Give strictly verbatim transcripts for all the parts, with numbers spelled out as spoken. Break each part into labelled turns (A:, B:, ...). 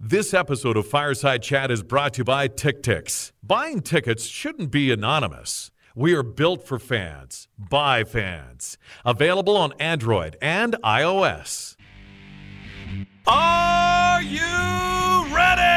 A: This episode of Fireside Chat is brought to you by TickTix. Buying tickets shouldn't be anonymous. We are built for fans, by fans. Available on Android and iOS. Are you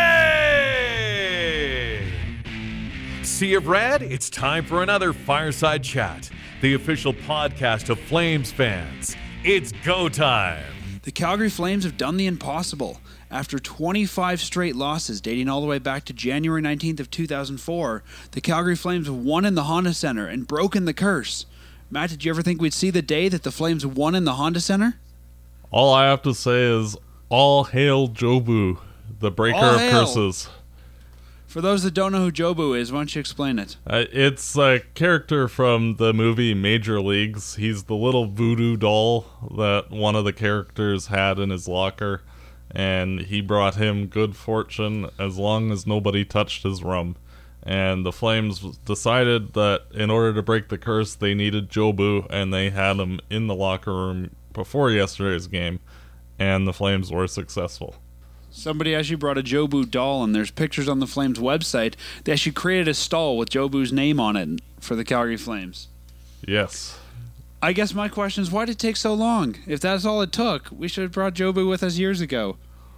A: ready? Sea of Red, it's time for another Fireside Chat, the official podcast of Flames fans. It's go time.
B: The Calgary Flames have done the impossible. After twenty-five straight losses dating all the way back to January nineteenth of two thousand four, the Calgary Flames have won in the Honda Center and broken the curse. Matt, did you ever think we'd see the day that the Flames won in the Honda Center?
C: All I have to say is, all hail Jobu, the breaker
B: all
C: of
B: hail.
C: curses.
B: For those that don't know who Jobu is, why don't you explain it?
C: Uh, it's a character from the movie Major Leagues. He's the little voodoo doll that one of the characters had in his locker, and he brought him good fortune as long as nobody touched his rum. And the Flames decided that in order to break the curse, they needed Jobu, and they had him in the locker room before yesterday's game, and the Flames were successful.
B: Somebody actually brought a Jobu doll, and there's pictures on the Flames website. They actually created a stall with Jobu's name on it for the Calgary Flames.
C: Yes.
B: I guess my question is, why did it take so long? If that's all it took, we should have brought Jobu with us years ago.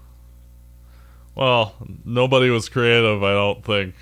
C: Well, nobody was creative, I don't think,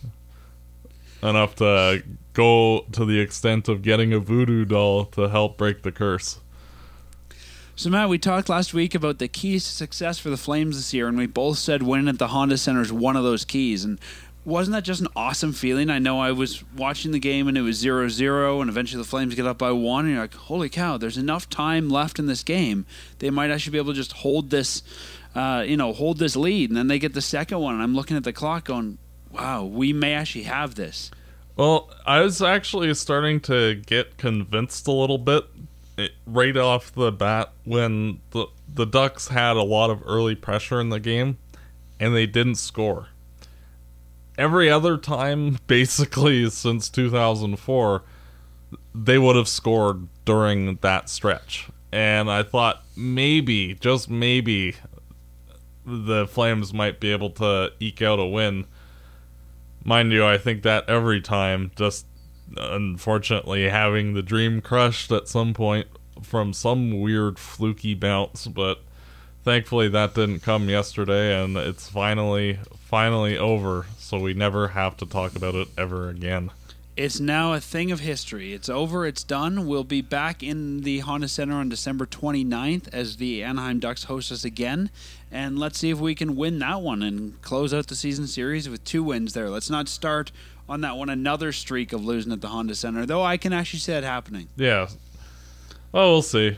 C: enough to go to the extent of getting a voodoo doll to help break the curse.
B: So, Matt, we talked last week about the keys to success for the Flames this year, and we both said winning at the Honda Center is one of those keys. And wasn't that just an awesome feeling? I know I was watching the game, and it was zero zero, and eventually the Flames get up by one, and you're like, holy cow, there's enough time left in this game. They might actually be able to just hold this, uh, you know, hold this lead, and then they get the second one, and I'm looking at the clock going, wow, we may actually have this.
C: Well, I was actually starting to get convinced a little bit It, right off the bat when the the Ducks had a lot of early pressure in the game and they didn't score. Every other time, basically since two thousand four, they would have scored during that stretch. And I thought maybe, just maybe, the Flames might be able to eke out a win. Mind you, I think that every time, just unfortunately having the dream crushed at some point from some weird fluky bounce, but thankfully that didn't come yesterday, and it's finally finally over, so we never have to talk about it ever again.
B: It's now a thing of history. It's over, it's done. We'll be back in the Honda Center on December twenty-ninth as the Anaheim Ducks host us again, and let's see if we can win that one and close out the season series with two wins there. Let's not start on that one another streak of losing at the Honda Center, though I can actually see it happening.
C: Yeah. Well, we'll see.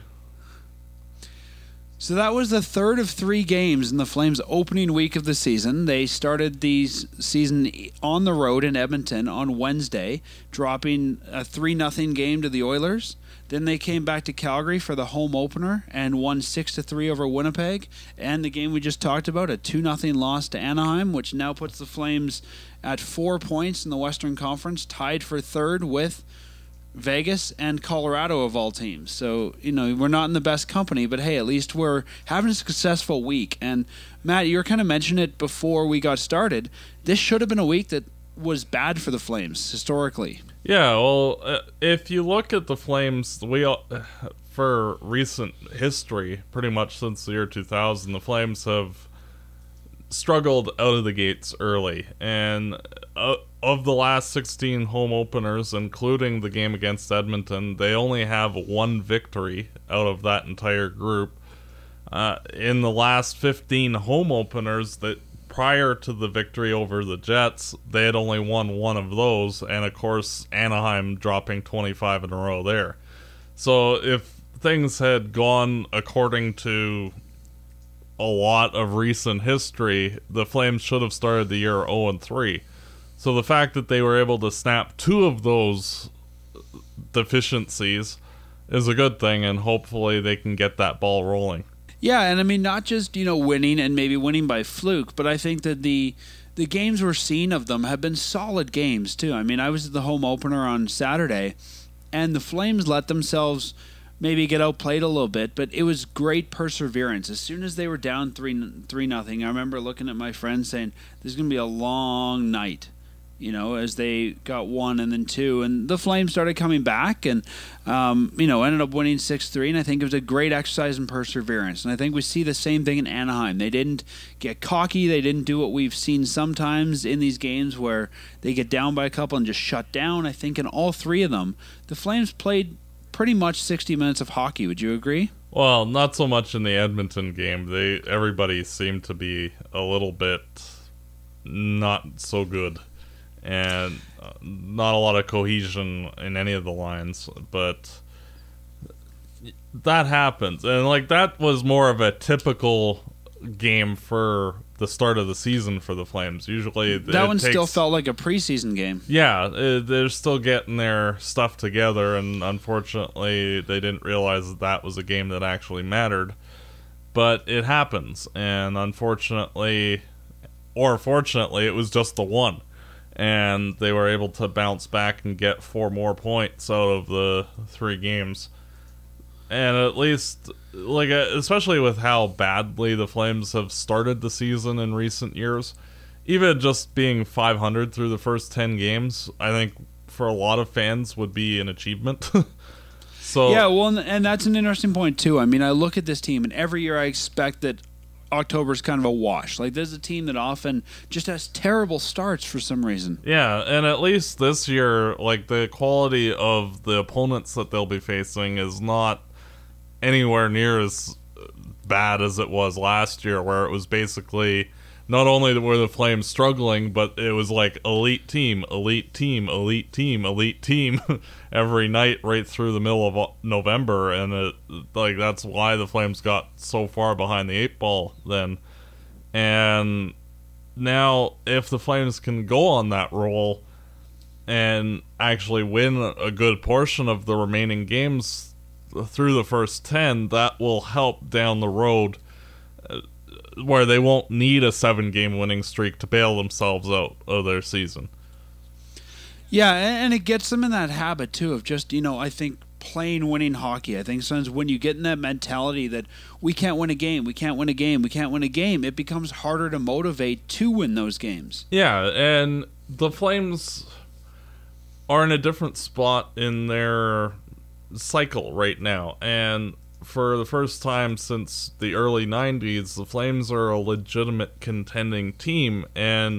B: So that was the third of three games in the Flames' opening week of the season. They started the season on the road in Edmonton on Wednesday, dropping a three nothing game to the Oilers. Then they came back to Calgary for the home opener and won six to three over Winnipeg. And the game we just talked about, a two nothing loss to Anaheim, which now puts the Flames at four points in the Western Conference, tied for third with Vegas and Colorado of all teams. So, you know, we're not in the best company, but hey, at least we're having a successful week. And Matt, you were kind of mentioning it before we got started. This should have been a week that was bad for the Flames historically.
C: Yeah, well, uh, if you look at the Flames, we all, for recent history, pretty much since the year two thousand, the Flames have struggled out of the gates early, and uh, of the last sixteen home openers, including the game against Edmonton, they only have one victory out of that entire group. Uh, in the last fifteen home openers, that prior to the victory over the Jets, they had only won one of those, and of course Anaheim dropping twenty-five in a row there. So if things had gone according to a lot of recent history, the Flames should have started the year oh and three. So the fact that they were able to snap two of those deficiencies is a good thing, and hopefully they can get that ball rolling.
B: Yeah, and I mean, not just, you know, winning and maybe winning by fluke, but I think that the the games we're seeing of them have been solid games too. I mean, I was at the home opener on Saturday, and the Flames let themselves maybe get outplayed a little bit, but it was great perseverance. As soon as they were down three three nothing, I remember looking at my friends saying, "This is going to be a long night." You know, as they got one and then two, and the Flames started coming back, and um, you know, ended up winning six three. And I think it was a great exercise in perseverance. And I think we see the same thing in Anaheim. They didn't get cocky. They didn't do what we've seen sometimes in these games where they get down by a couple and just shut down. I think in all three of them, the Flames played pretty much sixty minutes of hockey. Would you agree?
C: Well, not so much in the Edmonton game. They everybody seemed to be a little bit not so good. And uh, not a lot of cohesion in any of the lines, but that happens. And, like, that was more of a typical game for the start of the season for the Flames. Usually
B: that one
C: takes,
B: still felt like a preseason game.
C: Yeah, it, they're still getting their stuff together, and unfortunately they didn't realize that that was a game that actually mattered. But it happens, and unfortunately, or fortunately, it was just the one. And they were able to bounce back and get four more points out of the three games. And at least, like, especially with how badly the Flames have started the season in recent years, even just being five hundred through the first ten games, I think for a lot of fans would be an achievement. So
B: yeah, well, and that's an interesting point too. I mean, I look at this team, and every year I expect that October's kind of a wash. Like, there's a team that often just has terrible starts for some reason.
C: Yeah, and at least this year, like, the quality of the opponents that they'll be facing is not anywhere near as bad as it was last year, where it was basically not only were the Flames struggling, but it was like elite team, elite team, elite team, elite team every night right through the middle of November, and it, like, that's why the Flames got so far behind the eight ball then. And now, if the Flames can go on that roll and actually win a good portion of the remaining games through the first ten, that will help down the road, where they won't need a seven-game winning streak to bail themselves out of their season.
B: Yeah, and it gets them in that habit, too, of just, you know, I think playing winning hockey. I think sometimes when you get in that mentality that we can't win a game, we can't win a game, we can't win a game, it becomes harder to motivate to win those games.
C: Yeah, and the Flames are in a different spot in their cycle right now, and for the first time since the early nineties, the Flames are a legitimate contending team, and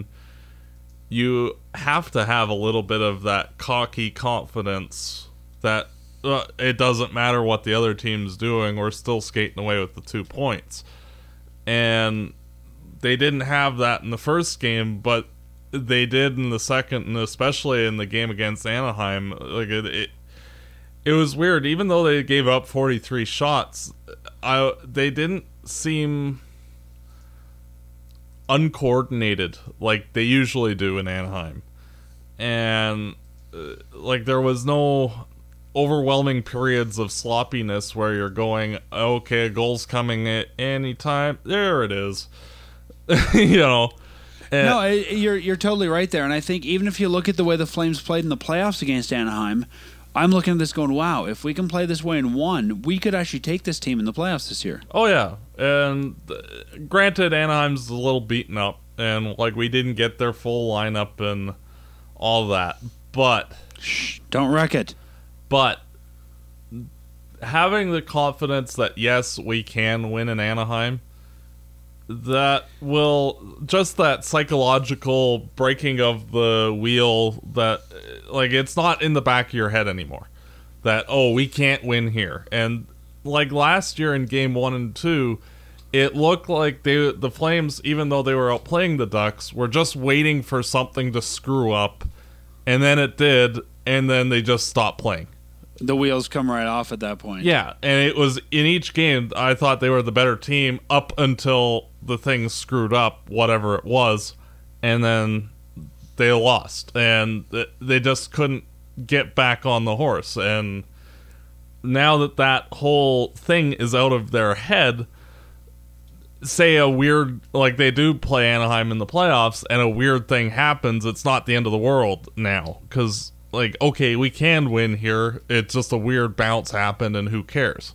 C: you have to have a little bit of that cocky confidence that uh, it doesn't matter what the other team's doing, we're still skating away with the two points. And they didn't have that in the first game, but they did in the second, and especially in the game against Anaheim. Like it, it It was weird. Even though they gave up forty-three shots, I, they didn't seem uncoordinated like they usually do in Anaheim. And, uh, like, there was no overwhelming periods of sloppiness where you're going, okay, a goal's coming at any time. There it is. you know. And
B: no, you're, you're totally right there. And I think even if you look at the way the Flames played in the playoffs against Anaheim, I'm looking at this going, wow, if we can play this way in one, we could actually take this team in the playoffs this year.
C: Oh, yeah. And uh, granted, Anaheim's a little beaten up, and, like, we didn't get their full lineup and all that. But...
B: Shh, don't wreck it.
C: But having the confidence that, yes, we can win in Anaheim, that will... Just that psychological breaking of the wheel that... Like, it's not in the back of your head anymore. That, oh, we can't win here. And, like, last year in game one and two, it looked like they, the Flames, even though they were outplaying the Ducks, were just waiting for something to screw up. And then it did, and then they just stopped playing.
B: The wheels come right off at that point.
C: Yeah, and it was, in each game, I thought they were the better team up until the thing screwed up, whatever it was. And then... they lost, and they just couldn't get back on the horse. And now that that whole thing is out of their head, say a weird, like they do play Anaheim in the playoffs, and a weird thing happens, it's not the end of the world now, because like, okay, we can win here. It's just a weird bounce happened, and who cares?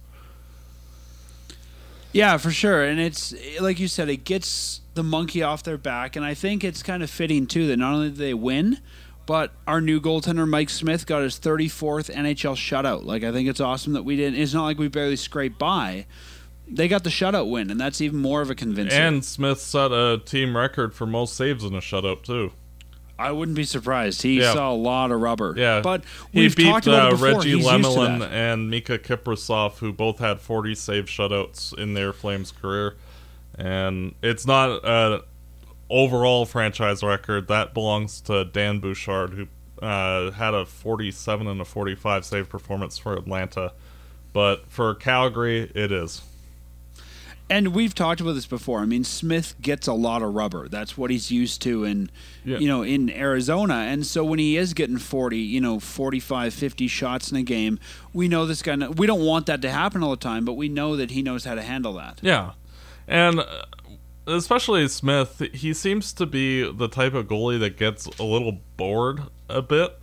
B: Yeah, for sure. And it's, like you said, it gets the monkey off their back. And I think it's kind of fitting, too, that not only did they win, but our new goaltender, Mike Smith, got his thirty-fourth N H L shutout. Like, I think it's awesome that we didn't. It's not like we barely scraped by. They got the shutout win, and that's even more of a convincing.
C: And Smith set a team record for most saves in a shutout, too.
B: I wouldn't be surprised. He
C: yeah.
B: saw a lot of rubber.
C: Yeah,
B: but we've
C: he beat
B: talked about
C: uh,
B: it before.
C: Reggie
B: He's used to
C: Lemelin
B: that.
C: and Mika Kiprasov, who both had forty save shutouts in their Flames career. And it's not an overall franchise record. That belongs to Dan Bouchard, who uh, had a forty-seven and a forty-five save performance for Atlanta. But for Calgary, it is.
B: And we've talked about this before. I mean, Smith gets a lot of rubber. That's what he's used to in,
C: Yeah.
B: you know, in Arizona. And so when he is getting forty, you know, forty-five, fifty shots in a game, we know this guy. We don't want that to happen all the time, but we know that he knows how to handle that.
C: Yeah. And uh, especially Smith, he seems to be the type of goalie that gets a little bored a bit.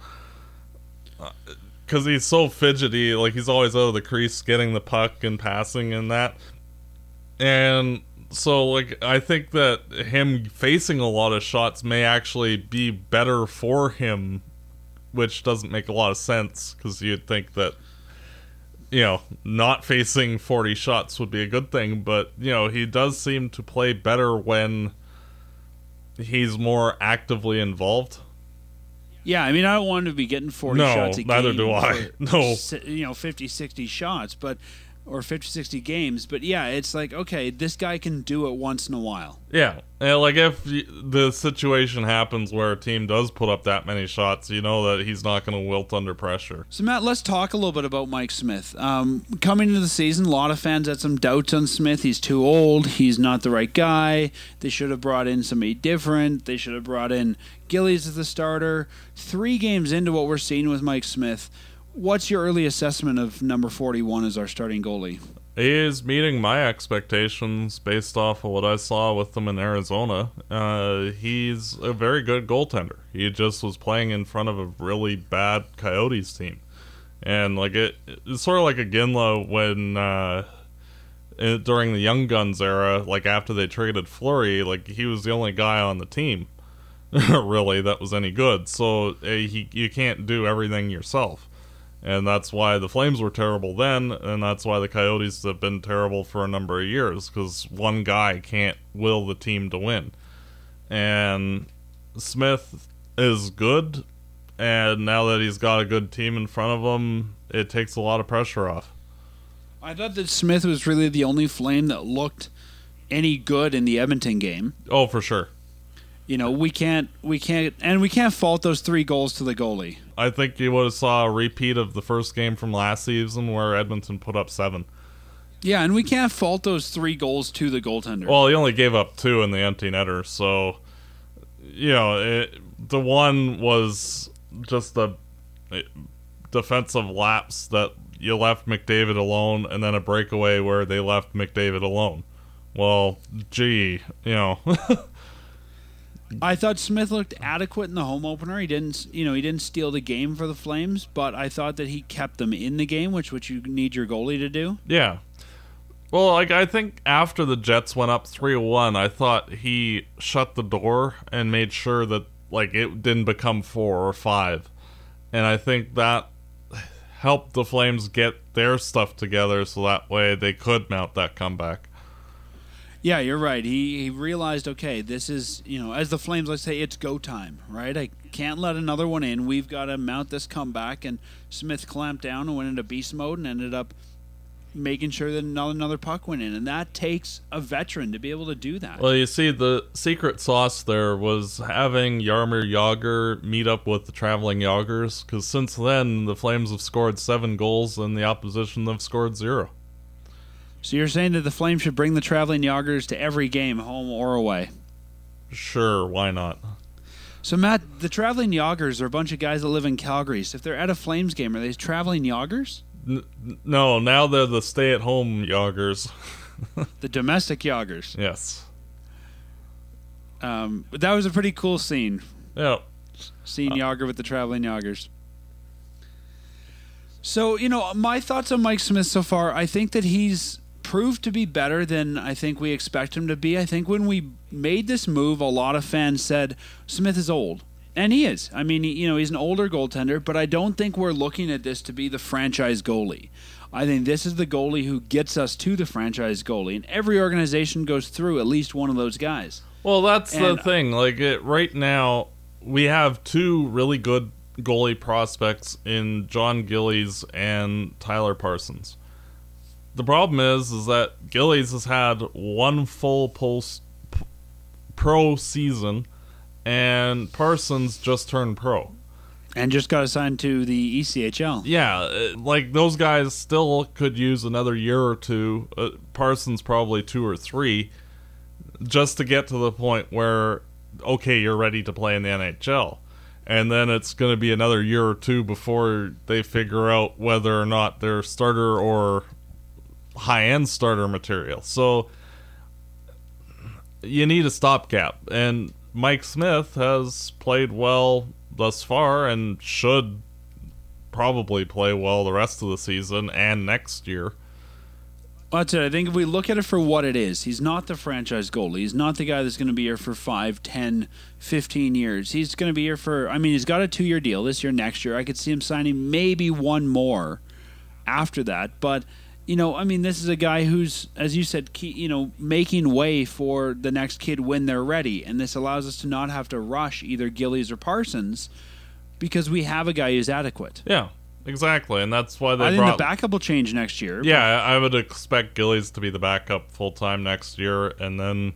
C: Because he's so fidgety. Like, he's always out of the crease getting the puck and passing and that. And so, like, I think that him facing a lot of shots may actually be better for him, which doesn't make a lot of sense, because you'd think that, you know, not facing forty shots would be a good thing, but, you know, he does seem to play better when he's more actively involved.
B: Yeah, I mean, I don't want him to be getting forty
C: No,
B: shots a game.
C: neither do I. No.
B: You know, fifty, sixty shots, but... or fifty, sixty games, but yeah, it's like, okay, this guy can do it once in a while.
C: Yeah, and like if the situation happens where a team does put up that many shots, you know that he's not going to wilt under pressure.
B: So Matt, let's talk a little bit about Mike Smith. Um, coming into the season, a lot of fans had some doubts on Smith. He's too old. He's not the right guy. They should have brought in somebody different. They should have brought in Gillies as the starter. Three games into what we're seeing with Mike Smith, what's your early assessment of number forty-one as our starting goalie?
C: He is meeting my expectations based off of what I saw with him in Arizona. Uh, he's a very good goaltender. He just was playing in front of a really bad Coyotes team. And like it, it's sort of like a Ginla when uh, it, during the Young Guns era, like after they traded Fleury, like he was the only guy on the team, really, that was any good. So uh, he, you can't do everything yourself. And that's why the Flames were terrible then, and that's why the Coyotes have been terrible for a number of years, because one guy can't will the team to win. And Smith is good, and now that he's got a good team in front of him, it takes a lot of pressure off.
B: I thought that Smith was really the only Flame that looked any good in the Edmonton game.
C: Oh, for sure.
B: You know, we can't, we can't, and we can't fault those three goals to the goalie.
C: I think you would have saw a repeat of the first game from last season where Edmonton put up seven.
B: Yeah, and we can't fault those three goals to the goaltender.
C: Well, he only gave up two in the empty netter, so, you know, it, the one was just a defensive lapse that you left McDavid alone, and then a breakaway where they left McDavid alone. Well, gee, you know...
B: I thought Smith looked adequate in the home opener. He didn't, you know, he didn't steal the game for the Flames, but I thought that he kept them in the game, which which you need your goalie to do.
C: Yeah. Well, like I think after the Jets went up three one, I thought he shut the door and made sure that like it didn't become four or five. And I think that helped the Flames get their stuff together so that way they could mount that comeback.
B: Yeah, you're right. He he realized, okay, this is, you know, as the Flames, let's say, it's go time, right? I can't let another one in. We've got to mount this comeback. And Smith clamped down and went into beast mode and ended up making sure that another, another puck went in. And that takes a veteran to be able to do that.
C: Well, you see, the secret sauce there was having Jaromir Jagr meet up with the traveling Jagrs, because since then, the Flames have scored seven goals and the opposition have scored zero.
B: So you're saying that the Flames should bring the traveling Jagrs to every game, home or away?
C: Sure, why not?
B: So, Matt, the traveling Jagrs are a bunch of guys that live in Calgary. So if they're at a Flames game, are they traveling Jagrs?
C: N- no, now they're the stay-at-home Jagrs.
B: The domestic Jagrs.
C: Yes.
B: Um, but that was a pretty cool scene.
C: Yeah.
B: Seeing
C: Uh,
B: Jagr with the traveling Jagrs. So, you know, my thoughts on Mike Smith so far, I think that he's proved to be better than I think we expect him to be. I think when we made this move, a lot of fans said Smith is old. And he is. I mean, you know, he's an older goaltender, but I don't think we're looking at this to be the franchise goalie. I think this is the goalie who gets us to the franchise goalie, and every organization goes through at least one of those guys.
C: Well, that's
B: and,
C: the thing. Like, it, right now, we have two really good goalie prospects in John Gillies and Tyler Parsons. The problem is, is that Gillies has had one full post p- pro season, and Parsons just turned pro.
B: And just got assigned to the E C H L.
C: Yeah, like, those guys still could use another year or two, uh, Parsons probably two or three, just to get to the point where, okay, you're ready to play in the N H L. And then it's going to be another year or two before they figure out whether or not they're starter or high-end starter material. So you need a stopgap. And Mike Smith has played well thus far and should probably play well the rest of the season and next year.
B: Well, that's it. I think if we look at it for what it is, he's not the franchise goalie. He's not the guy that's going to be here for five, ten, fifteen years. He's going to be here for, I mean, he's got a two-year deal this year, next year. I could see him signing maybe one more after that. But, you know, I mean, this is a guy who's, as you said, key, you know, making way for the next kid when they're ready. And this allows us to not have to rush either Gillies or Parsons because we have a guy who's adequate.
C: Yeah. Exactly, and that's why they
B: I think
C: brought...
B: the backup will change next year.
C: Yeah, I would expect Gillies to be the backup full-time next year, and then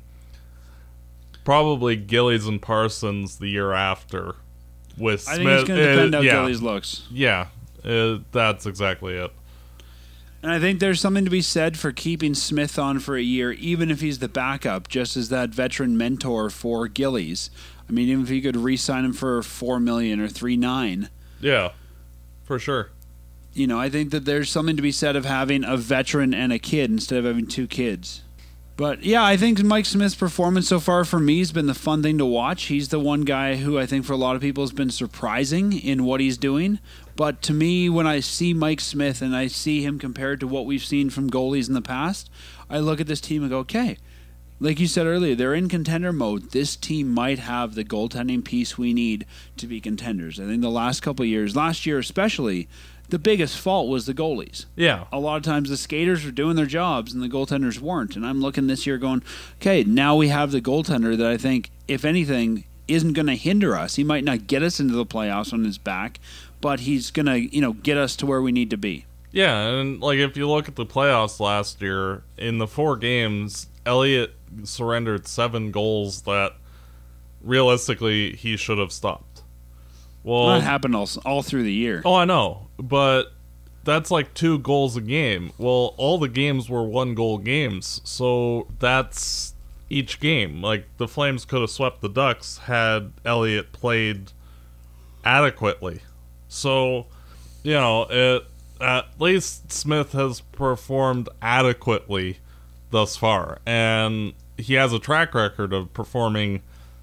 C: probably Gillies and Parsons the year after with
B: I
C: Smith.
B: think it's going to depend
C: uh,
B: how
C: yeah,
B: Gillies looks.
C: Yeah, uh, that's exactly it.
B: And I think there's something to be said for keeping Smith on for a year, even if he's the backup, just as that veteran mentor for Gillies. I mean, even if you could re-sign him for four million dollars or three nine.
C: Yeah. For sure.
B: You know, I think that there's something to be said of having a veteran and a kid instead of having two kids. But, yeah, I think Mike Smith's performance so far for me has been the fun thing to watch. He's the one guy who I think for a lot of people has been surprising in what he's doing. But to me, when I see Mike Smith and I see him compared to what we've seen from goalies in the past, I look at this team and go, okay, like you said earlier, they're in contender mode. This team might have the goaltending piece we need to be contenders. I think the last couple of years, last year especially, the biggest fault was the goalies.
C: Yeah.
B: A lot of times the skaters were doing their jobs and the goaltenders weren't. And I'm looking this year going, okay, now we have the goaltender that I think, if anything, isn't going to hinder us. He might not get us into the playoffs on his back, but he's going to, you know, get us to where we need to be.
C: Yeah, and like if you look at the playoffs last year, in the four games, Elliott surrendered seven goals that realistically he should have stopped. Well,
B: that happened all, all through the year.
C: Oh, I know, but that's like two goals a game. Well, all the games were one goal games, so that's each game. Like the Flames could have swept the Ducks had Elliott played adequately. So, you know, it, at least Smith has performed adequately thus far, and he has a track record of performing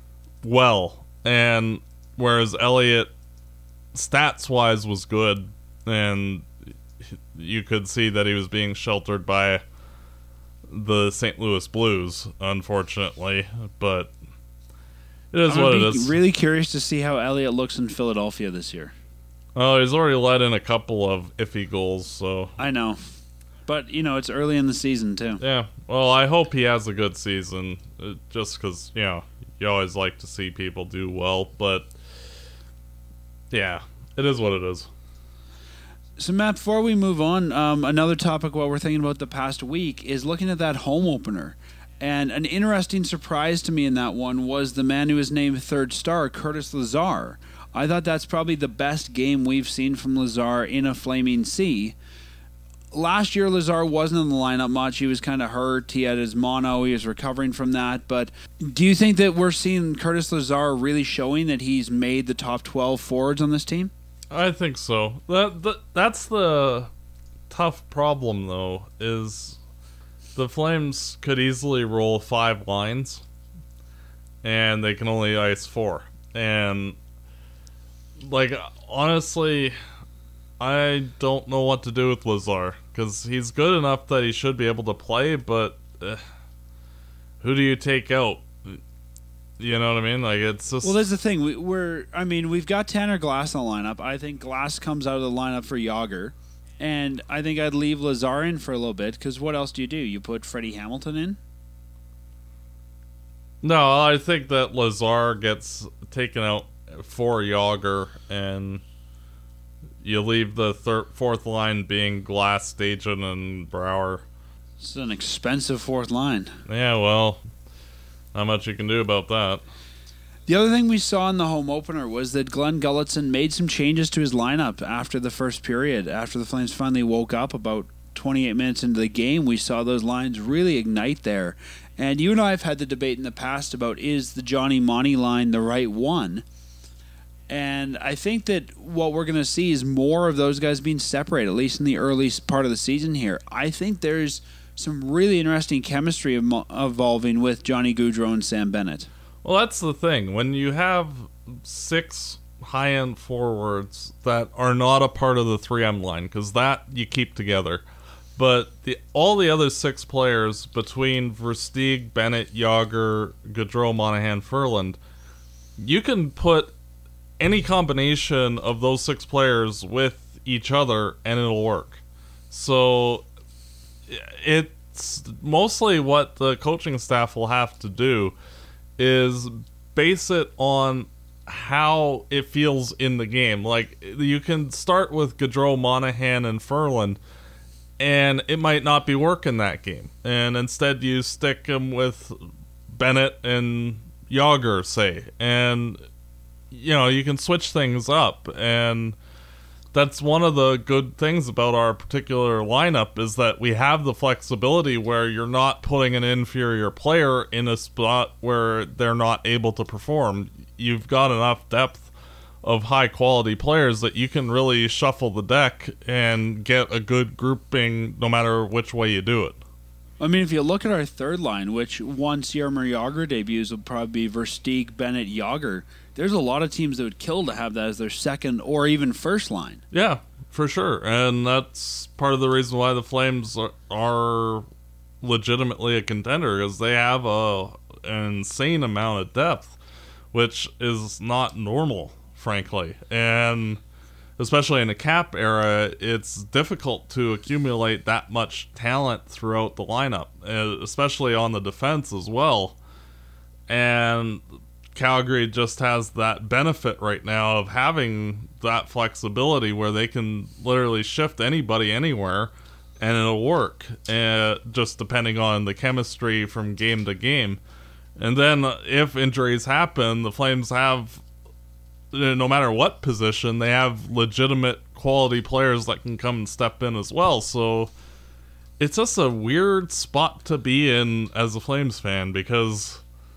C: well. And whereas Elliott, stats-wise, was good, and you could see that he was being sheltered by the Saint Louis Blues, unfortunately, but it is
B: I'm
C: what
B: be
C: it is.
B: Really curious to see how Elliott looks in Philadelphia this year.
C: Oh, he's already let in a couple of iffy goals, so...
B: I know. But, you know, it's early in the season, too.
C: Yeah, well, I hope he has a good season, uh, just because, you know, you always like to see people do well, but, yeah, it is what it is.
B: So, Matt, before we move on, um, another topic while we're thinking about the past week is looking at that home opener. And an interesting surprise to me in that one was the man who was named third star, Curtis Lazar. I thought that's probably the best game we've seen from Lazar in a Flaming Sea. Last year, Lazar wasn't in the lineup much. He was kind of hurt. He had his mono. He was recovering from that. But do you think that we're seeing Curtis Lazar really showing that he's made the top twelve forwards on this team?
C: I think so. That, that That's the tough problem, though, is the Flames could easily roll five lines, and they can only ice four. And, like, honestly, I don't know what to do with Lazar, because he's good enough that he should be able to play, but uh, who do you take out? You know what I mean? Like, it's just...
B: Well, there's the thing. We, we're, I mean, we've got Tanner Glass in the lineup. I think Glass comes out of the lineup for Yager. And I think I'd leave Lazar in for a little bit, because what else do you do? You put Freddie Hamilton in?
C: No, I think that Lazar gets taken out for Yager, and you leave the third, fourth line being Glass, Stajan, and Brouwer.
B: It's an expensive fourth line.
C: Yeah, well, not much you can do about that.
B: The other thing we saw in the home opener was that Glenn Gulutzan made some changes to his lineup after the first period. After the Flames finally woke up about twenty-eight minutes into the game, we saw those lines really ignite there. And you and I have had the debate in the past about, is the Johnny Monty line the right one? And I think that what we're going to see is more of those guys being separated, at least in the early part of the season here. I think there's some really interesting chemistry evolving with Johnny Gaudreau and Sam Bennett.
C: Well, that's the thing. When you have six high-end forwards that are not a part of the three M line, because that you keep together, but the all the other six players between Versteeg, Bennett, Yager, Gaudreau, Monahan, Ferland, you can put any combination of those six players with each other and it'll work. So it's mostly what the coaching staff will have to do is base it on how it feels in the game. Like, you can start with Gaudreau, Monahan, and Ferland, and it might not be working that game. And instead you stick them with Bennett and Yager, say. And, you know, you can switch things up. And that's one of the good things about our particular lineup, is that we have the flexibility where you're not putting an inferior player in a spot where they're not able to perform. You've got enough depth of high quality players that you can really shuffle the deck and get a good grouping no matter which way you do it.
B: I mean, if you look at our third line, which once Jaromir Jagr debuts will probably be Versteeg, Bennett, Yager, there's a lot of teams that would kill to have that as their second or even first line.
C: Yeah, for sure. And that's part of the reason why the Flames are, are legitimately a contender, because they have a, an insane amount of depth, which is not normal, frankly. And especially in the cap era, it's difficult to accumulate that much talent throughout the lineup, especially on the defense as well. And Calgary just has that benefit right now of having that flexibility where they can literally shift anybody anywhere and it'll work, uh, just depending on the chemistry from game to game. And then if injuries happen, the Flames have, no matter what position, they have legitimate quality players that can come and step in as well. So it's just a weird spot to be in as a Flames fan, because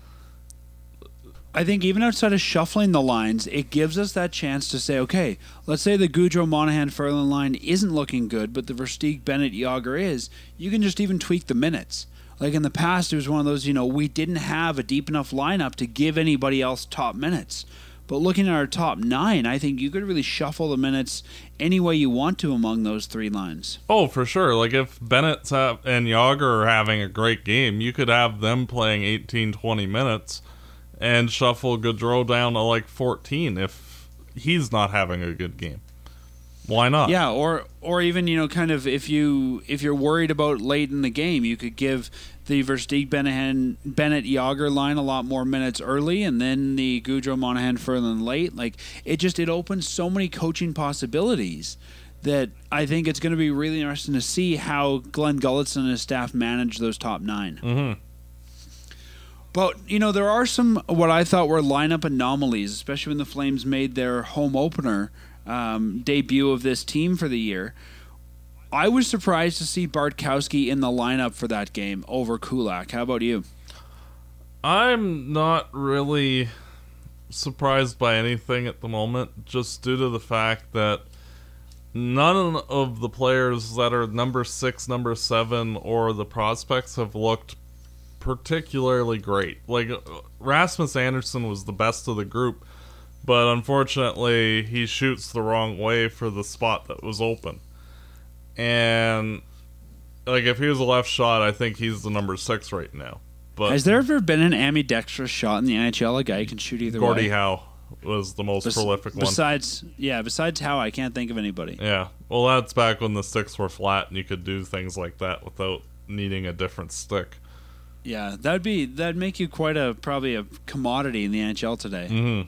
B: I think even outside of shuffling the lines, it gives us that chance to say, okay, let's say the Gaudreau, Monahan, Ferland line isn't looking good, but the Versteeg, Bennett, Yager is. You can just even tweak the minutes. Like in the past, it was one of those, you know, we didn't have a deep enough lineup to give anybody else top minutes. But looking at our top nine, I think you could really shuffle the minutes any way you want to among those three lines.
C: Oh, for sure. Like if Bennett and Yager are having a great game, you could have them playing eighteen, twenty minutes and shuffle Gaudreau down to like fourteen if he's not having a good game. Why not?
B: Yeah, or or even, you know, kind of if you if you're worried about late in the game, you could give the Versteeg, Bennett, Bennett Yager line a lot more minutes early, and then the Gaudreau, Monahan, Ferland late. Like it just it opens so many coaching possibilities that I think it's going to be really interesting to see how Glenn Gulutzan and his staff manage those top nine.
C: Mm-hmm.
B: But, you know, there are some what I thought were lineup anomalies, especially when the Flames made their home opener um, debut of this team for the year. I was surprised to see Bartkowski in the lineup for that game over Kulak. How about you?
C: I'm not really surprised by anything at the moment, just due to the fact that none of the players that are number six, number seven, or the prospects have looked particularly great. Like, Rasmus Andersson was the best of the group, but unfortunately he shoots the wrong way for the spot that was open. And like if he was a left shot, I think he's the number six right now. But
B: has there ever been an ambidextrous shot in the N H L? A guy who can shoot either
C: Gordie
B: way?
C: Gordie Howe was the most
B: Bes-
C: prolific one.
B: Besides, yeah, besides Howe, I can't think of anybody.
C: Yeah, well, that's back when the sticks were flat and you could do things like that without needing a different stick.
B: Yeah, that'd be that'd make you quite a probably a commodity in the N H L today.
C: Mm-hmm.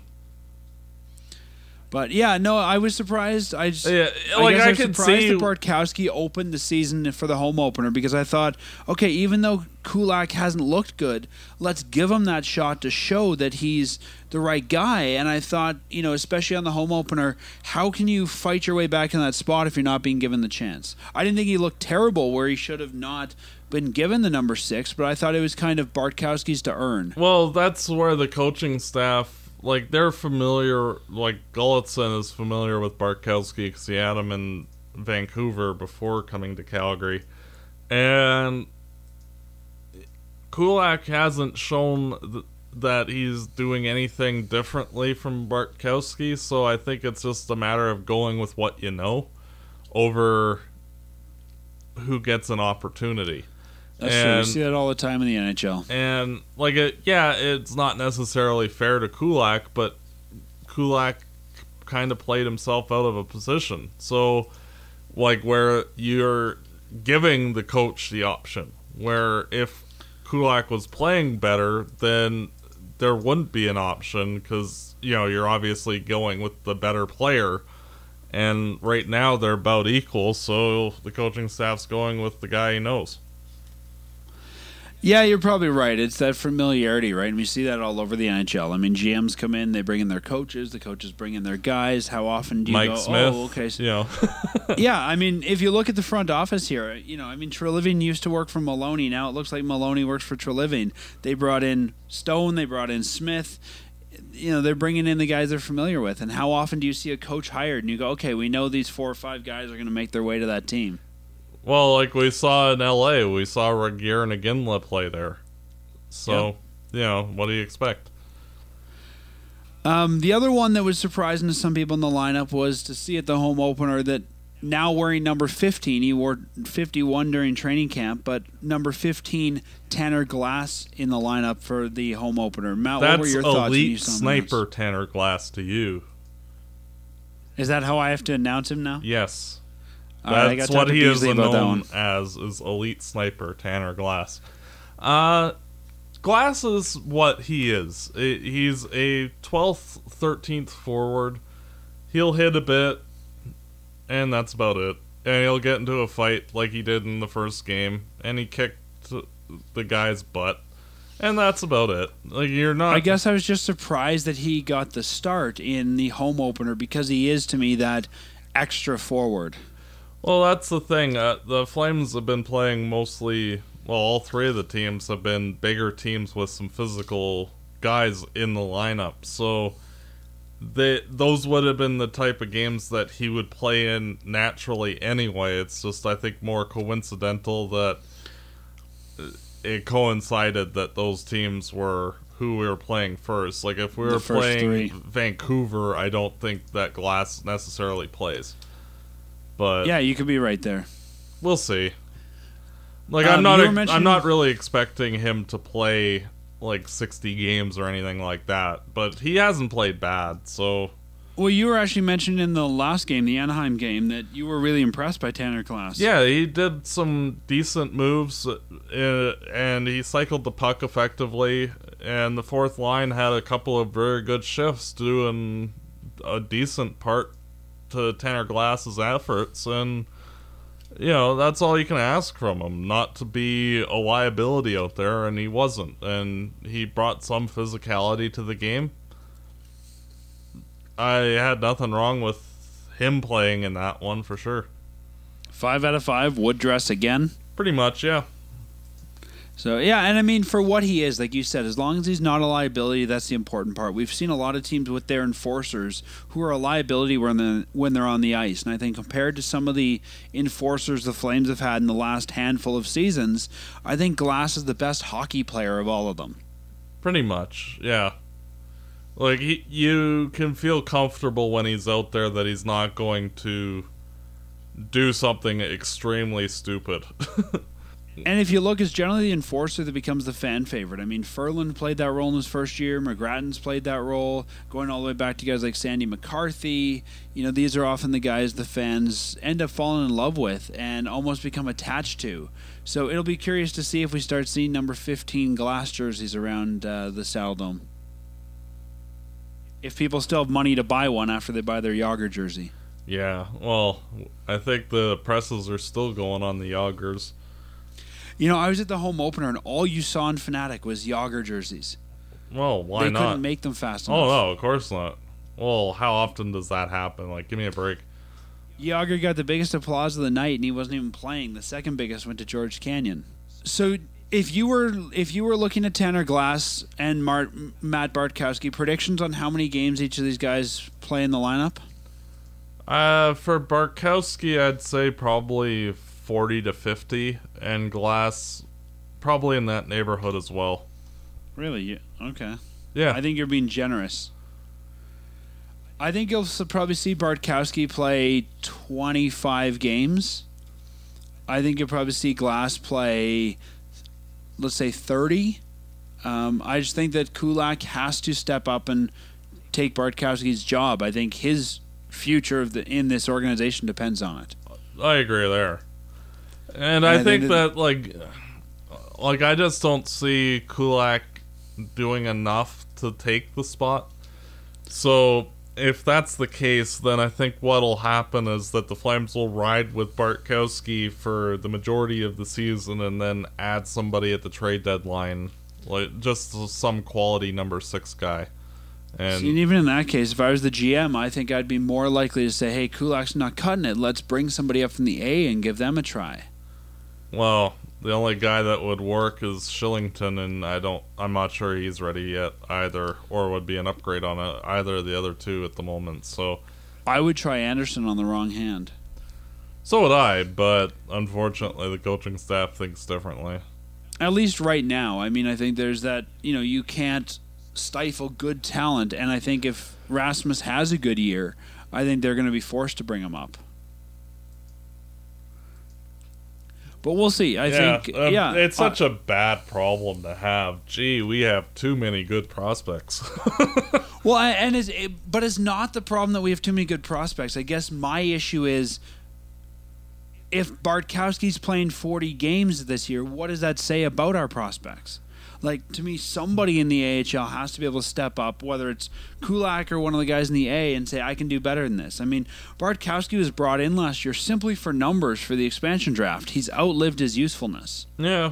B: But yeah, no, I was surprised. I just,
C: Yeah,
B: I
C: like,
B: guess
C: I
B: I was
C: could
B: surprised
C: see-
B: that Bartkowski opened the season for the home opener because I thought, okay, even though Kulak hasn't looked good, let's give him that shot to show that he's the right guy. And I thought, you know, especially on the home opener, how can you fight your way back in that spot if you're not being given the chance? I didn't think he looked terrible where he should have not been given the number six, but I thought it was kind of Bartkowski's to earn.
C: Well, that's where the coaching staff, like, they're familiar, like, Gulutzan is familiar with Bartkowski because he had him in Vancouver before coming to Calgary. And Kulak hasn't shown th- that he's doing anything differently from Bartkowski, so I think it's just a matter of going with what you know over who gets an opportunity.
B: That's true. We see that all the time in the N H L.
C: And, like, it, yeah, it's not necessarily fair to Kulak, but Kulak kind of played himself out of a position. So, like, where you're giving the coach the option, where if Kulak was playing better, then there wouldn't be an option because, you know, you're obviously going with the better player. And right now they're about equal, so the coaching staff's going with the guy he knows.
B: Yeah, you're probably right. It's that familiarity, right? And we see that all over the N H L. I mean, G Ms come in, they bring in their coaches, the coaches bring in their guys. How often do you
C: Mike
B: go,
C: Smith,
B: oh, okay. So,
C: you know.
B: yeah, I mean, if you look at the front office here, you know, I mean, Treliving used to work for Maloney. Now it looks like Maloney works for Treliving. They brought in Stone, they brought in Smith. You know, they're bringing in the guys they're familiar with. And how often do you see a coach hired and you go, okay, we know these four or five guys are going to make their way to that team?
C: Well, like we saw in L A, we saw Regier and Iginla play there. So,
B: Yep.
C: you know, what do you expect?
B: Um, the other one that was surprising to some people in the lineup was to see at the home opener that now wearing number fifteen, he wore fifty-one during training camp, but number fifteen, Tanner Glass in the lineup for the home opener. Matt, what were
C: That's
B: your thoughts when you
C: elite
B: saw him
C: sniper
B: announced?
C: Tanner Glass to you.
B: Is that how I have to announce him now?
C: Yes.
B: All right, I
C: That's
B: got to
C: what
B: talk to
C: he is
B: Beasley about that
C: known
B: one.
C: as, is elite sniper Tanner Glass. Uh, Glass is what he is. I- He's a twelfth, thirteenth forward. He'll hit a bit, and that's about it. And he'll get into a fight like he did in the first game, and he kicked the guy's butt. And that's about it. Like, you're not...
B: I guess I was just surprised that he got the start in the home opener because he is, to me, that extra forward.
C: Well, that's the thing. Uh, the Flames have been playing mostly... Well, all three of the teams have been bigger teams with some physical guys in the lineup. So they, those would have been the type of games that he would play in naturally anyway. It's just, I think, more coincidental that it coincided that those teams were who we were playing first. Like, if we
B: The
C: were
B: first
C: playing
B: three.
C: Vancouver, I don't think that Glass necessarily plays. But
B: Yeah, you could be right there.
C: we'll see. Like,
B: Um,
C: I'm not
B: you were
C: I'm
B: mentioning-
C: not really expecting him to play like sixty games or anything like that, but he hasn't played bad, so
B: Well, you were actually mentioning in the last game, the Anaheim game, that you were really impressed by Tanner Glass.
C: yeah, he did some decent moves, uh, and he cycled the puck effectively, and the fourth line had a couple of very good shifts doing a decent part to Tanner Glass's efforts, and you know, that's all you can ask from him, not to be a liability out there, and he wasn't, and he brought some physicality to the game. I had nothing wrong with him playing in that one, for sure.
B: Five out of five, would dress again.
C: Pretty much, yeah.
B: So, yeah, and I mean, for what he is, like you said, as long as he's not a liability, that's the important part. We've seen a lot of teams with their enforcers who are a liability when they're, when they're on the ice. And I think compared to some of the enforcers the Flames have had in the last handful of seasons, I think Glass is the best hockey player of all of them.
C: Pretty much, yeah. Like, he, you can feel comfortable when he's out there that he's not going to do something extremely stupid.
B: And if you look, it's generally the enforcer that becomes the fan favorite. I mean, Ferland played that role in his first year. McGrattan's played that role. Going all the way back to guys like Sandy McCarthy. You know, these are often the guys the fans end up falling in love with and almost become attached to. So it'll be curious to see if we start seeing number fifteen glass jerseys around uh, the Saddledome. If people still have money to buy one after they buy their Yager jersey.
C: Yeah, well, I think the presses are still going on the Yagers.
B: You know, I was at the home opener, and all you saw in Fnatic was Yager jerseys.
C: Well, why
B: they
C: not?
B: They couldn't make them fast enough.
C: Oh, no, of course not. Well, how often does that happen? Like, give me a break.
B: Yager got the biggest applause of the night, and he wasn't even playing. The second biggest went to George Canyon. So, if you were if you were looking at Tanner Glass and Mart, Matt Bartkowski, predictions on how many games each of these guys play in the lineup?
C: Uh, for Bartkowski, I'd say probably forty to fifty, and Glass probably in that neighborhood as well.
B: Really? Yeah. Okay.
C: Yeah.
B: I think you're being generous. I think you'll probably see Bartkowski play twenty-five games. I think you'll probably see Glass play, let's say, thirty. Um, I just think that Kulak has to step up and take Bartkowski's job. I think his future of the in this organization depends on it.
C: I agree there. And I, I think, think that, that, like, like I just don't see Kulak doing enough to take the spot. So, if that's the case, then I think what'll happen is that the Flames will ride with Bartkowski for the majority of the season and then add somebody at the trade deadline, like just some quality number six guy. And
B: See, even in that case, if I was the G M, I think I'd be more likely to say, hey, Kulak's not cutting it. Let's bring somebody up from the A and give them a try.
C: Well, the only guy that would work is Shillington, and I don't, I'm not sure he's ready yet either, or would be an upgrade on a, either of the other two at the moment. So
B: I would try Anderson on the wrong hand.
C: So would I, but unfortunately the coaching staff thinks differently.
B: At least right now. I mean, I think there's that, you know, you can't stifle good talent, and I think if Rasmus has a good year, I think they're going to be forced to bring him up. But we'll see. I
C: yeah,
B: think,
C: um,
B: yeah,
C: it's such
B: uh,
C: a bad problem to have. Gee, we have too many good prospects.
B: Well, I, and it's, it, but it's not the problem that we have too many good prospects. I guess my issue is if Bartkowski's playing forty games this year, what does that say about our prospects? Like, to me, somebody in the A H L has to be able to step up, whether it's Kulak or one of the guys in the A, and say, I can do better than this. I mean, Bartkowski was brought in last year simply for numbers for the expansion draft. He's outlived his usefulness.
C: Yeah.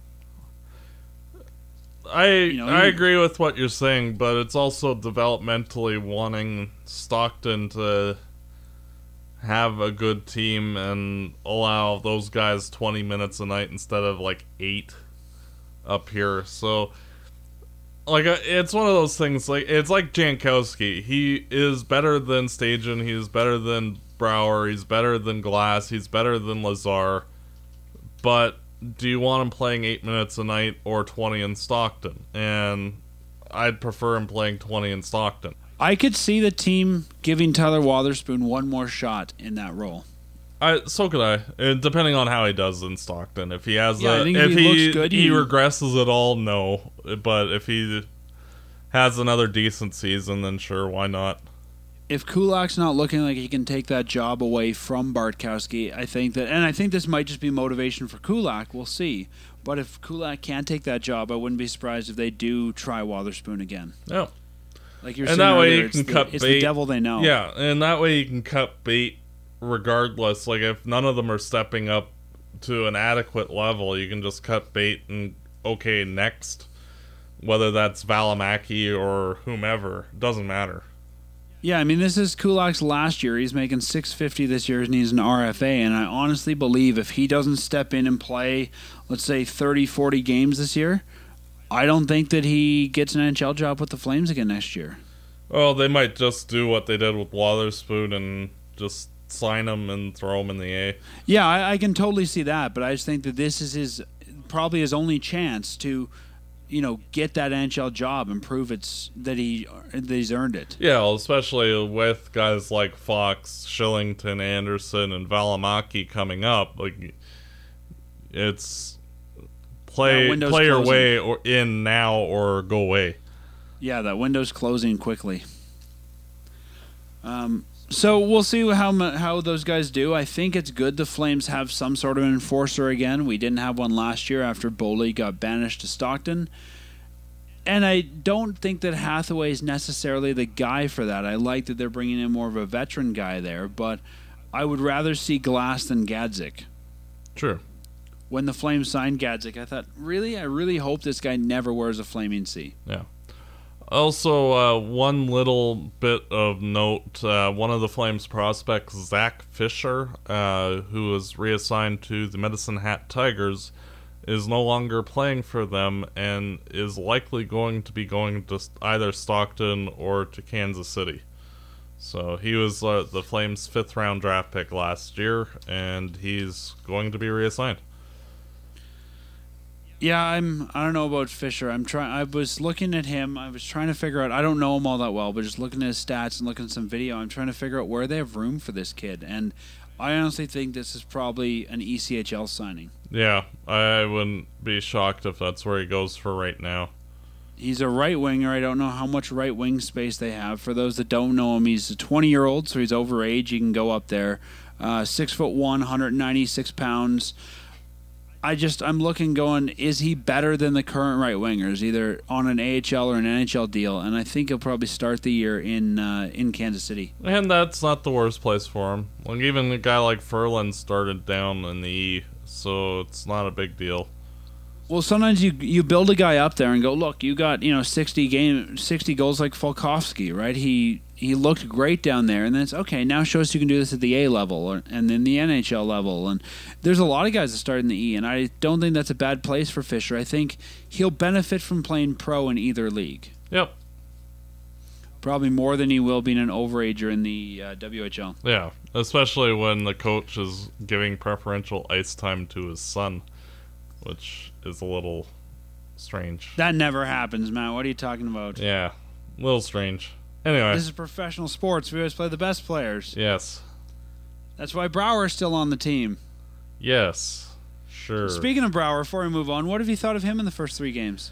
C: I you know, I agree with what you're saying, but it's also developmentally wanting Stockton to have a good team and allow those guys twenty minutes a night instead of like eight up here. So like it's one of those things, like it's like Jankowski. He is better than Stajan, he's better than Brouwer, he's better than Glass, he's better than Lazar, but do you want him playing eight minutes a night or twenty in Stockton? And I'd prefer him playing twenty in Stockton.
B: I could see the team giving Tyler Wotherspoon one more shot in that role.
C: I so could I. And depending on how he does in Stockton, if he has,
B: yeah,
C: a,
B: I think
C: if,
B: if he,
C: he
B: looks good,
C: he
B: he
C: regresses at all, no. But if he has another decent season, then sure, why not?
B: If Kulak's not looking like he can take that job away from Bartkowski, I think that, and I think this might just be motivation for Kulak. We'll see. But if Kulak can't take that job, I wouldn't be surprised if they do try Wotherspoon again.
C: Yeah.
B: Like you're
C: and
B: saying
C: that way
B: earlier,
C: you can
B: it's
C: cut
B: the, it's
C: bait.
B: the devil they know.
C: Yeah, and that way you can cut bait regardless. Like if none of them are stepping up to an adequate level, you can just cut bait and okay, next. Whether that's Valimaki or whomever, doesn't matter.
B: Yeah, I mean, this is Kulak's last year. He's making six fifty this year and he's an R F A, and I honestly believe if he doesn't step in and play, let's say, thirty, forty games this year, I don't think that he gets an N H L job with the Flames again next year.
C: Well, they might just do what they did with Wotherspoon and just sign him and throw him in the A.
B: Yeah, I, I can totally see that, but I just think that this is his probably his only chance to, you know, get that N H L job and prove it's that he that he's earned it.
C: Yeah, well, especially with guys like Fox, Shillington, Anderson, and Valimaki coming up. Like, it's play
B: That window's
C: play your
B: closing.
C: way or in now or go away.
B: Yeah, that window's closing quickly. Um, so we'll see how mu- how those guys do. I think it's good the Flames have some sort of enforcer again. We didn't have one last year after Boley got banished to Stockton. And I don't think that Hathaway is necessarily the guy for that. I like that they're bringing in more of a veteran guy there, but I would rather see Glass than Gadzik.
C: True.
B: When the Flames signed Gadzik, I thought, really? I really hope this guy never wears a Flaming C.
C: Yeah. Also, uh, one little bit of note, uh, one of the Flames prospects, Zach Fisher, uh, who was reassigned to the Medicine Hat Tigers, is no longer playing for them and is likely going to be going to either Stockton or to Kansas City. So he was uh, the Flames' fifth round draft pick last year, and he's going to be reassigned.
B: Yeah, I'm. I don't know about Fisher. I'm trying. I was looking at him. I was trying to figure out. I don't know him all that well, but just looking at his stats and looking at some video, I'm trying to figure out where they have room for this kid. And I honestly think this is probably an E C H L signing.
C: Yeah, I wouldn't be shocked if that's where he goes for right now.
B: He's a right winger. I don't know how much right wing space they have. For those that don't know him, he's a twenty year old, so he's over age. He can go up there. Uh, six foot one, one hundred ninety-six pounds. I just, I'm looking going, is he better than the current right wingers, either on an A H L or an N H L deal? And I think he'll probably start the year in uh, in Kansas City.
C: And that's not the worst place for him. Like, even a guy like Furlan started down in the E, so it's not a big deal.
B: Well, sometimes you you build a guy up there and go, look, you got, you know, sixty game sixty goals like Volkovsky, right? He he looked great down there, and then it's okay. Now show us you can do this at the A level or, and then the N H L level. And there's a lot of guys that start in the E, and I don't think that's a bad place for Fisher. I think he'll benefit from playing pro in either league.
C: Yep.
B: Probably more than he will being an overager in the uh, W H L.
C: Yeah, especially when the coach is giving preferential ice time to his son, which is a little strange.
B: That never happens, Matt. What are you talking about?
C: Yeah, a little strange. Anyway.
B: This is professional sports. We always play the best players.
C: Yes.
B: That's why Brouwer's still on the team.
C: Yes. Sure.
B: Speaking of Brouwer, before we move on, what have you thought of him in the first three games?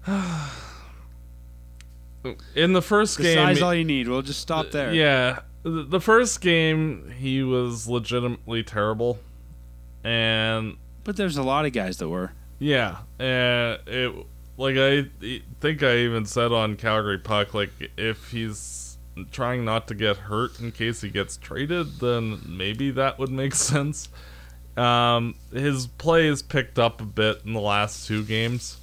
C: In the first
B: the
C: game...
B: size all you need. We'll just stop there.
C: Yeah. The first game, he was legitimately terrible. And...
B: But there's a lot of guys that were.
C: Yeah. And it... Like, I think I even said on Calgary Puck, like, if he's trying not to get hurt in case he gets traded, then maybe that would make sense. Um, his play has picked up a bit in the last two games.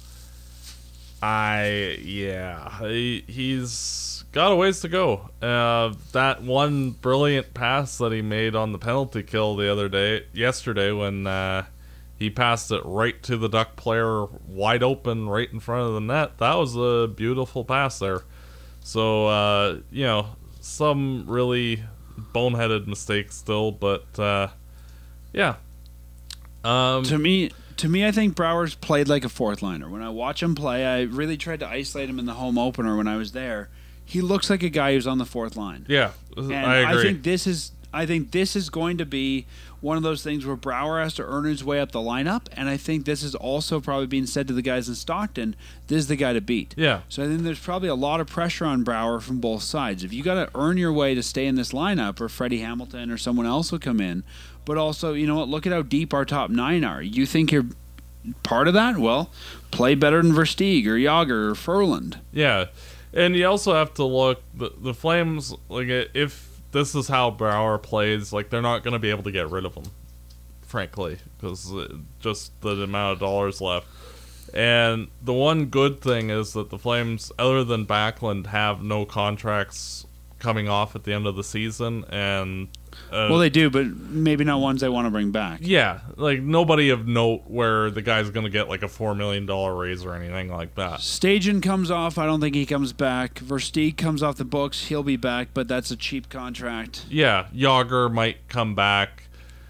C: I, yeah, he, he's got a ways to go. Uh, that one brilliant pass that he made on the penalty kill the other day, yesterday, when, uh, he passed it right to the Duck player, wide open, right in front of the net. That was a beautiful pass there. So, uh, you know, some really boneheaded mistakes still, but, uh, yeah. Um,
B: to me, to me, I think Brouwer's played like a fourth liner. When I watch him play, I really tried to isolate him in the home opener when I was there. He looks like a guy who's on the fourth line.
C: Yeah,
B: and
C: I agree.
B: I think this is, I think this is going to be one of those things where Brouwer has to earn his way up the lineup, and I think this is also probably being said to the guys in Stockton, this is the guy to beat.
C: Yeah.
B: So I think there's probably a lot of pressure on Brouwer from both sides. If you got to earn your way to stay in this lineup, or Freddie Hamilton or someone else will come in, but also, you know what, look at how deep our top nine are. You think you're part of that? Well, play better than Versteeg or Yager or Furland.
C: Yeah, and you also have to look, the, the Flames, like, if this is how Brouwer plays, like, they're not going to be able to get rid of him, frankly, because just the amount of dollars left. And the one good thing is that the Flames, other than Backlund, have no contracts coming off at the end of the season, and uh,
B: well, they do, but maybe not ones they want to bring back.
C: Yeah, like, nobody of note where the guy's going to get like a four million dollars raise or anything like that.
B: Stajan comes off. I don't think he comes back. Versteeg comes off the books. He'll be back, but that's a cheap contract.
C: Yeah, Yager might come back.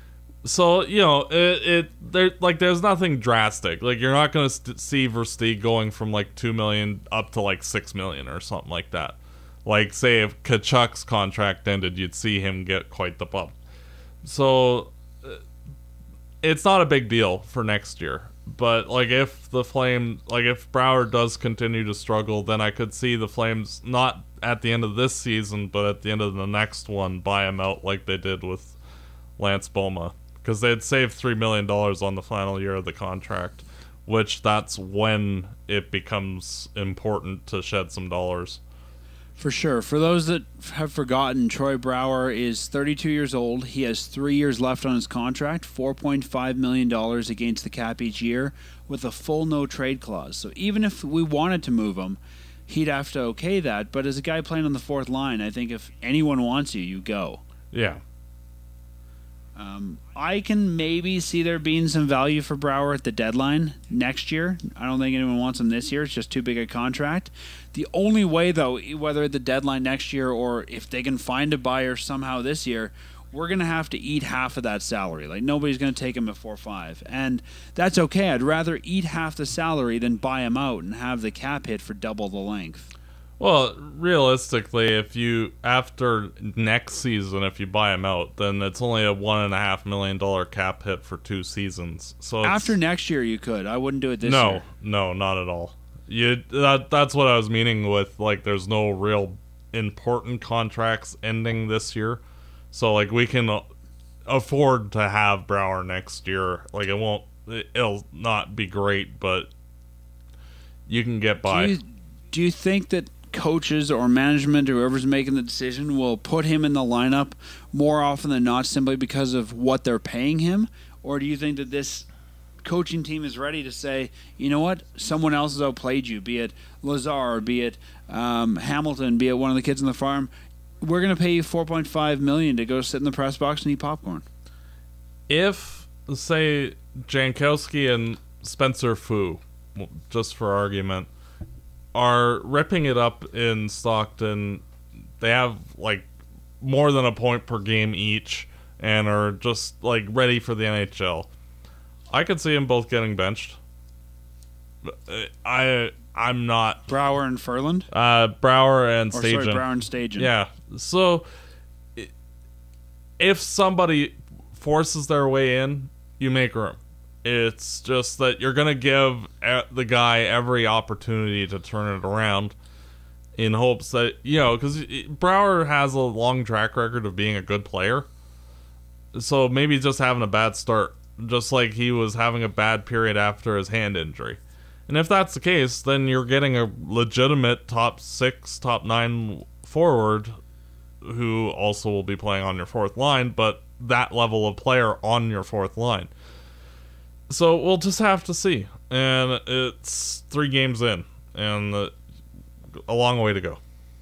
C: So, you know, it, it there like there's nothing drastic. Like you're not going to st- see Versteeg going from like two million up to like six million or something like that. Like say if Kachuk's contract ended, you'd see him get quite the bump. So uh, it's not a big deal for next year. But like if the Flame like if Brouwer does continue to struggle, then I could see the Flames not at the end of this season, but at the end of the next one buy him out like they did with Lance Boma. Because they'd saved three million dollars on the final year of the contract, which that's when it becomes important to shed some dollars.
B: For sure. For those that have forgotten, Troy Brouwer is thirty-two years old. He has three years left on his contract, four point five million dollars against the cap each year, with a full no-trade clause. So even if we wanted to move him, he'd have to okay that. But as a guy playing on the fourth line, I think if anyone wants you, you go.
C: Yeah.
B: Um, I can maybe see there being some value for Brouwer at the deadline next year. I don't think anyone wants him this year. It's just too big a contract. The only way, though, whether at the deadline next year or if they can find a buyer somehow this year, we're going to have to eat half of that salary. Like, nobody's going to take him at four five. And that's okay. I'd rather eat half the salary than buy him out and have the cap hit for double the length.
C: Well, realistically, if you after next season, if you buy him out, then it's only a one and a half million dollar cap hit for two seasons. So it's,
B: after next year, you could. I wouldn't do it this
C: no,
B: year.
C: No, no, not at all. You that that's what I was meaning with like. There's no real important contracts ending this year, so like we can afford to have Brouwer next year. Like it won't, it'll not be great, but you can get by.
B: Do you, do you think that coaches or management or whoever's making the decision will put him in the lineup more often than not simply because of what they're paying him? Or do you think that this coaching team is ready to say, you know what, someone else has outplayed you, be it Lazar, be it um, Hamilton, be it one of the kids on the farm, we're going to pay you four point five million dollars to go sit in the press box and eat popcorn?
C: If, say, Jankowski and Spencer Fu, just for argument, are ripping it up in Stockton, they have like more than a point per game each and are just like ready for the N H L. I could see them both getting benched. I I'm not
B: Brouwer and Ferland?
C: Uh, Brouwer and
B: or
C: Stajan.
B: Sorry, Brouwer and Stajan.
C: Yeah. So if somebody forces their way in, you make room. It's just that you're going to give the guy every opportunity to turn it around in hopes that, you know, because Brouwer has a long track record of being a good player. So maybe just having a bad start, just like he was having a bad period after his hand injury. And if that's the case, then you're getting a legitimate top six, top nine forward who also will be playing on your fourth line, but that level of player on your fourth line. So we'll just have to see. And it's three games in, and a long way to go.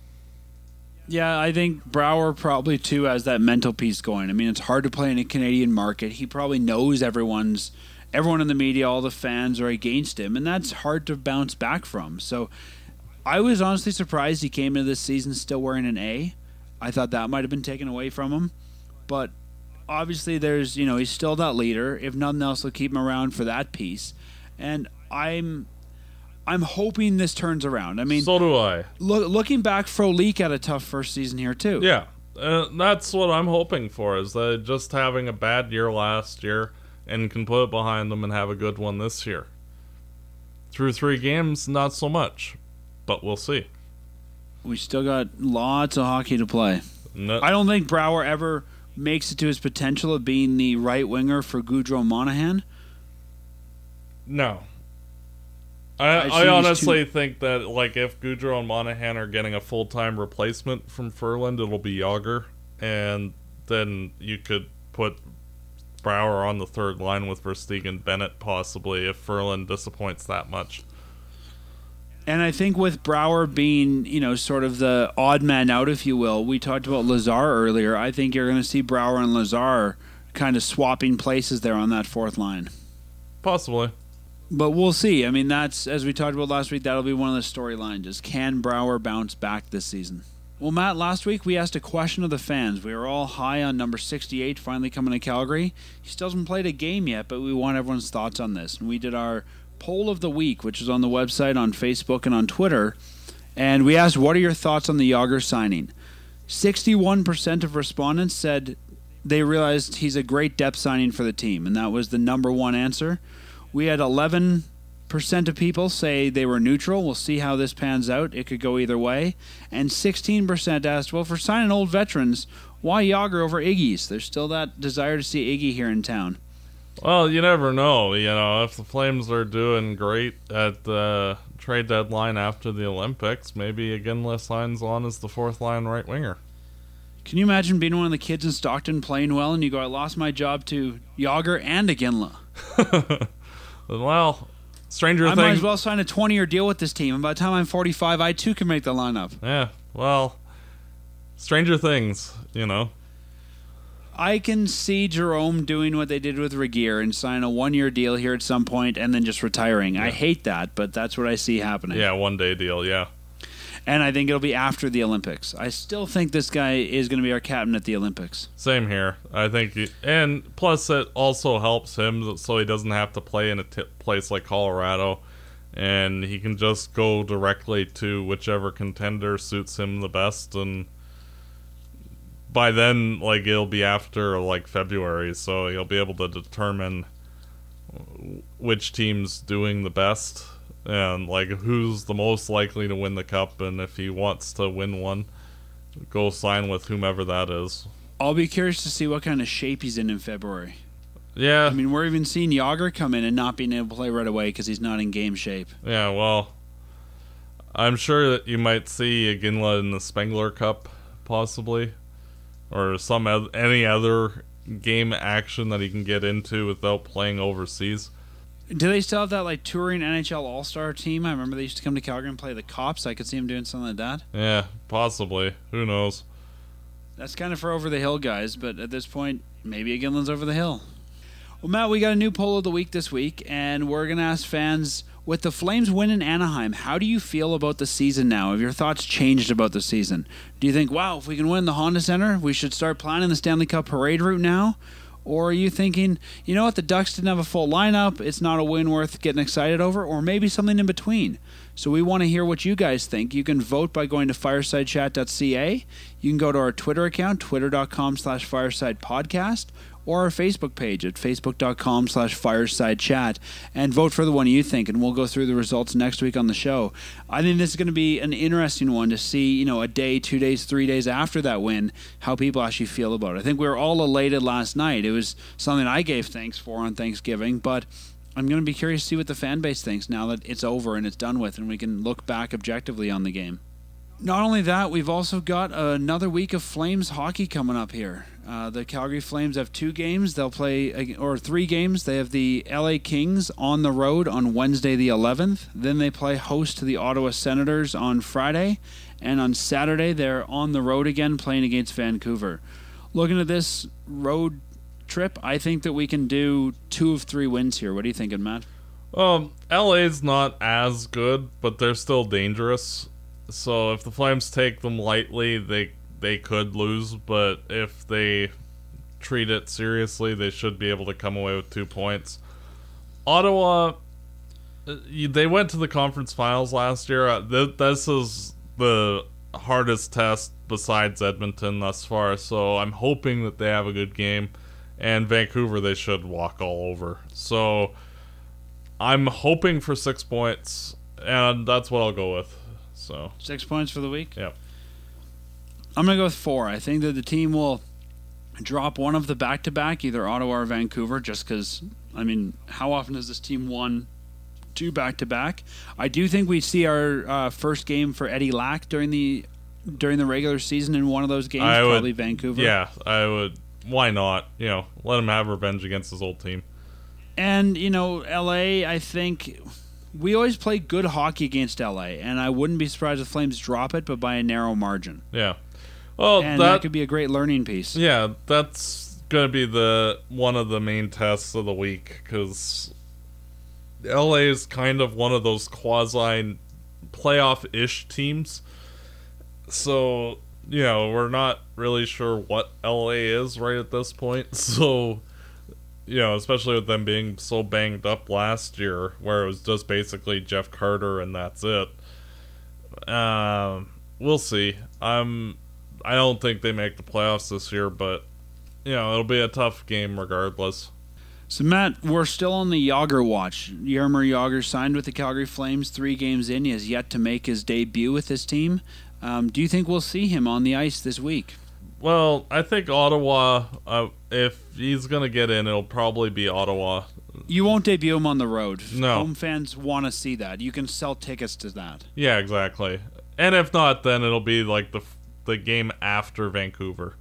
B: Yeah, I think Brouwer probably, too, has that mental piece going. I mean, it's hard to play in a Canadian market. He probably knows everyone's, everyone in the media, all the fans are against him, and that's hard to bounce back from. So I was honestly surprised he came into this season still wearing an A. I thought that might have been taken away from him. But obviously there's, you know, he's still that leader. If nothing else, they'll keep him around for that piece. And I'm I'm hoping this turns around. I mean,
C: so do I.
B: Look, looking back, Frolik had a tough first season here too.
C: Yeah, uh, that's what I'm hoping for, is that just having a bad year last year and can put it behind them and have a good one this year. Through three games, not so much, but we'll see.
B: We still got lots of hockey to play.
C: No.
B: I don't think Brouwer ever makes it to his potential of being the right winger for Gaudreau Monahan.
C: No. I, I honestly think that, like, if Gaudreau and Monahan are getting a full-time replacement from Ferland, it'll be Yager, and then you could put Brouwer on the third line with Versteeg and Bennett, possibly, if Ferland disappoints that much.
B: And I think with Brouwer being, you know, sort of the odd man out, if you will, we talked about Lazar earlier. I think you're going to see Brouwer and Lazar kind of swapping places there on that fourth line.
C: Possibly.
B: But we'll see. I mean, that's, as we talked about last week, that'll be one of the storylines. Is can Brouwer bounce back this season? Well, Matt, last week we asked a question of the fans. We were all high on number sixty-eight finally coming to Calgary. He still hasn't played a game yet, but we want everyone's thoughts on this. And we did our poll of the week, which is on the website, on Facebook, and on Twitter. And we asked, what are your thoughts on the Jágr signing? sixty-one percent of respondents said they realized he's a great depth signing for the team, and that was the number one answer. We had eleven percent of people say they were neutral. We'll see how this pans out. It could go either way. And sixteen percent asked, well, for signing old veterans, why Jágr over Iggy's? There's still that desire to see Iggy here in town.
C: Well, you never know. You know, if the Flames are doing great at the trade deadline after the Olympics, maybe Iginla signs on as the fourth line right winger.
B: Can you imagine being one of the kids in Stockton playing well and you go, I lost my job to Jágr and Iginla?
C: Well, stranger
B: I
C: things.
B: might as well sign a twenty-year deal with this team, and by the time I'm forty-five, I too can make the lineup.
C: Yeah, well, stranger things, you know.
B: I can see Jerome doing what they did with Regeer and sign a one-year deal here at some point and then just retiring. Yeah. I hate that, but that's what I see happening.
C: Yeah, one-day deal, yeah.
B: And I think it'll be after the Olympics. I still think this guy is going to be our captain at the Olympics.
C: Same here. I think, he, and plus it also helps him so he doesn't have to play in a t- place like Colorado, and he can just go directly to whichever contender suits him the best. And by then, like, it'll be after like February, so he'll be able to determine which team's doing the best. And, like, who's the most likely to win the cup, and if he wants to win one, go sign with whomever that is.
B: I'll be curious to see what kind of shape he's in in February.
C: Yeah.
B: I mean, we're even seeing Jágr come in and not being able to play right away because he's not in game shape.
C: Yeah, well, I'm sure that you might see Iginla in the Spengler Cup, possibly, or some any other game action that he can get into without playing overseas.
B: Do they still have that like touring N H L All-Star team? I remember they used to come to Calgary and play the Cops. I could see him doing something like that.
C: Yeah, possibly. Who knows?
B: That's kind of for over the hill guys, but at this point, maybe Iginla's over the hill. Well, Matt, we got a new poll of the week this week, and we're going to ask fans, with the Flames win in Anaheim, how do you feel about the season now? Have your thoughts changed about the season? Do you think, wow, if we can win the Honda Center, we should start planning the Stanley Cup parade route now? Or are you thinking, you know what, the Ducks didn't have a full lineup, it's not a win worth getting excited over, or maybe something in between? So we want to hear what you guys think. You can vote by going to fireside chat dot c a. You can go to our Twitter account, twitter.com slash fireside podcast, or our Facebook page at facebook.com slash fireside chat, and vote for the one you think, and we'll go through the results next week on the show. I think this is going to be an interesting one to see, you know, a day, two days, three days after that win, how people actually feel about it. I think we were all elated last night. It was something I gave thanks for on Thanksgiving, but I'm going to be curious to see what the fan base thinks now that it's over and it's done with, and we can look back objectively on the game. Not only that, we've also got another week of Flames hockey coming up here. Uh, the Calgary Flames have two games. They'll play, or three games. They have the L A Kings on the road on Wednesday the eleventh. Then they play host to the Ottawa Senators on Friday. And on Saturday, they're on the road again playing against Vancouver. Looking at this road trip, I think that we can do two of three wins here. What are you thinking, Matt?
C: Um, L A's not as good, but they're still dangerous. So if the Flames take them lightly, they they could lose. But if they treat it seriously, they should be able to come away with two points. Ottawa, they went to the conference finals last year. This is the hardest test besides Edmonton thus far. So I'm hoping that they have a good game. And Vancouver, they should walk all over. So I'm hoping for six points, and that's what I'll go with. So
B: six points for the week?
C: Yep.
B: I'm going to go with four. I think that the team will drop one of the back-to-back, either Ottawa or Vancouver, just because, I mean, how often has this team won two back-to-back? I do think we see our uh, first game for Eddie Lack during the during the regular season in one of those games,
C: I
B: probably
C: would,
B: Vancouver.
C: Yeah, I would. Why not? You know, let him have revenge against his old team.
B: And, you know, L A, I think we always play good hockey against L A, and I wouldn't be surprised if Flames drop it, but by a narrow margin.
C: Yeah. Well,
B: and
C: that,
B: that could be a great learning piece.
C: Yeah, that's going to be the one of the main tests of the week, because L A is kind of one of those quasi playoff-ish teams. So you know, we're not really sure what L A is right at this point. So, you know, especially with them being so banged up last year, where it was just basically Jeff Carter and that's it. Um, we'll see. I'm, I don't think they make the playoffs this year, but, you know, it'll be a tough game regardless.
B: So, Matt, we're still on the Jágr watch. Jaromir Jágr signed with the Calgary Flames three games in. He has yet to make his debut with his team. Um, do you think we'll see him on the ice this week?
C: Well, I think Ottawa, uh, if he's going to get in, it'll probably be Ottawa.
B: You won't debut him on the road.
C: No.
B: Home fans want to see that. You can sell tickets to that.
C: Yeah, exactly. And if not, then it'll be like the the game after Vancouver.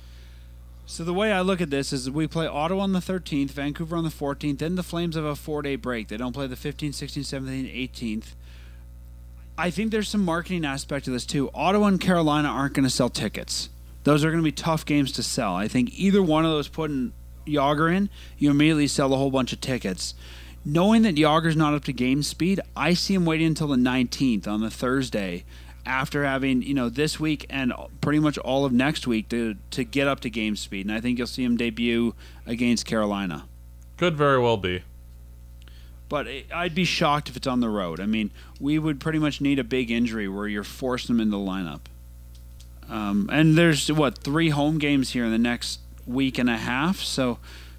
B: So the way I look at this is we play Ottawa on the thirteenth, Vancouver on the fourteenth, then the Flames have a four-day break. They don't play the fifteenth, sixteenth, seventeenth, eighteenth. I think there's some marketing aspect to this too. Ottawa and Carolina aren't going to sell tickets. Those are going to be tough games to sell. I think either one of those putting Jágr in, you immediately sell a whole bunch of tickets. Knowing that Jágr's not up to game speed, I see him waiting until the nineteenth on the Thursday after having, you know, this week and pretty much all of next week to to get up to game speed. And I think you'll see him debut against Carolina.
C: Could very well be.
B: But I'd be shocked if it's on the road. I mean, we would pretty much need a big injury where you're forcing him into the lineup. Um, and there's, what, three home games here in the next week and a half. So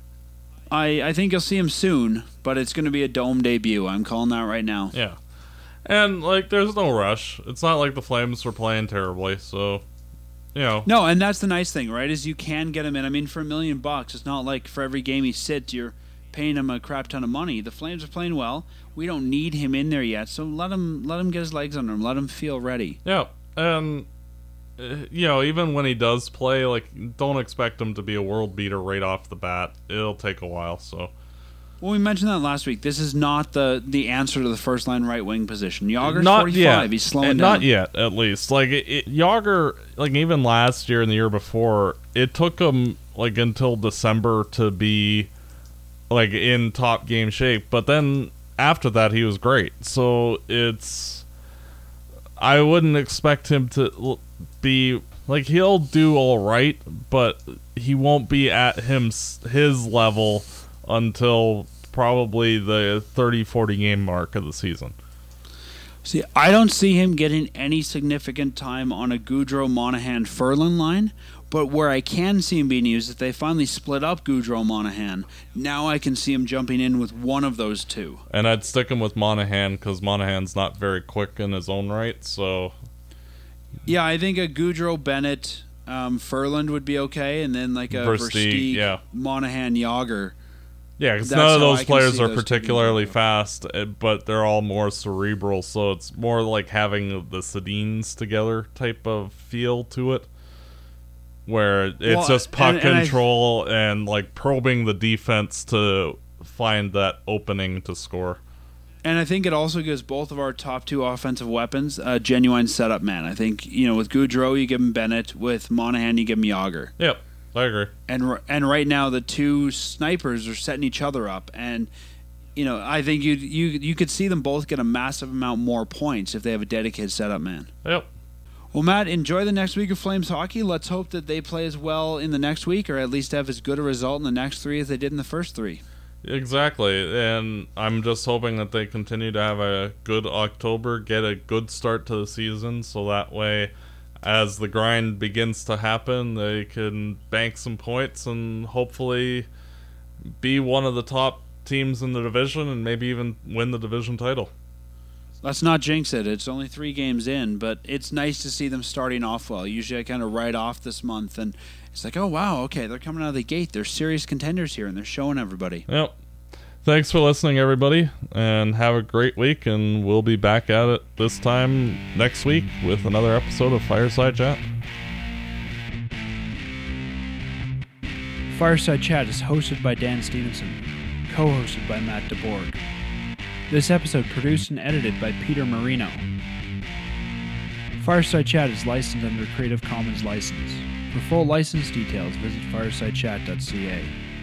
B: I I think you'll see him soon, but it's going to be a dome debut. I'm calling that right now.
C: Yeah. And, like, there's no rush. It's not like the Flames were playing terribly, so, you know.
B: No, and that's the nice thing, right, is you can get him in. I mean, for a million bucks, it's not like for every game he sits, you're paying him a crap ton of money. The Flames are playing well. We don't need him in there yet, so let him let him get his legs under him. Let him feel ready.
C: Yeah, and, uh, you know, even when he does play, like, don't expect him to be a world beater right off the bat. It'll take a while, so.
B: Well, we mentioned that last week. This is not the, the answer to the first line right wing position. Jágr's
C: not
B: forty-five.
C: Yet.
B: He's slowing
C: and
B: down.
C: Not yet, at least. Like it, it, Jágr, like even last year and the year before, it took him like until December to be like in top game shape. But then after that, he was great. So it's, I wouldn't expect him to be like he'll do all right, but he won't be at him his level until probably the thirty, forty game mark of the season.
B: See, I don't see him getting any significant time on a Gaudreau, Monahan, Ferland line, but where I can see him being used, if they finally split up Gaudreau, Monahan, now I can see him jumping in with one of those two.
C: And I'd stick him with Monahan because Monahan's not very quick in his own right, so...
B: Yeah, I think a Gaudreau, Bennett, um, Ferland would be okay, and then like a
C: Versteeg,
B: Versteeg,
C: yeah.
B: Monahan, Jágr.
C: Yeah, because
B: That's
C: none of
B: how I
C: those
B: can
C: players
B: see
C: are
B: those
C: particularly
B: two.
C: fast, eh, but they're all more cerebral, so it's more like having the Sedins together type of feel to it, where it's
B: Well,
C: just puck
B: and- and I-
C: control and like probing the defense to find that opening to score.
B: And I think it also gives both of our top two offensive weapons a genuine setup man. I think, you know, with Gaudreau, you give him Bennett. With Monahan, you give him Jágr.
C: Yep, I agree.
B: And r- and right now, the two snipers are setting each other up. And, you know, I think you you you could see them both get a massive amount more points if they have a dedicated setup man.
C: Yep.
B: Well, Matt, enjoy the next week of Flames hockey. Let's hope that they play as well in the next week, or at least have as good a result in the next three as they did in the first three.
C: Exactly, and I'm just hoping that they continue to have a good October, get a good start to the season, so that way, as the grind begins to happen, they can bank some points and hopefully be one of the top teams in the division and maybe even win the division title.
B: Let's not jinx it. It's only three games in, but it's nice to see them starting off well. Usually I kind of write off this month, and it's like, oh, wow, okay, they're coming out of the gate. They're serious contenders here, and they're showing everybody.
C: Yep. Thanks for listening, everybody, and have a great week, and we'll be back at it this time next week with another episode of Fireside Chat.
B: Fireside Chat is hosted by Dan Stevenson, co-hosted by Matt DeBorg. This episode produced and edited by Peter Marino. Fireside Chat is licensed under Creative Commons license. For full license details, visit fireside chat dot c a.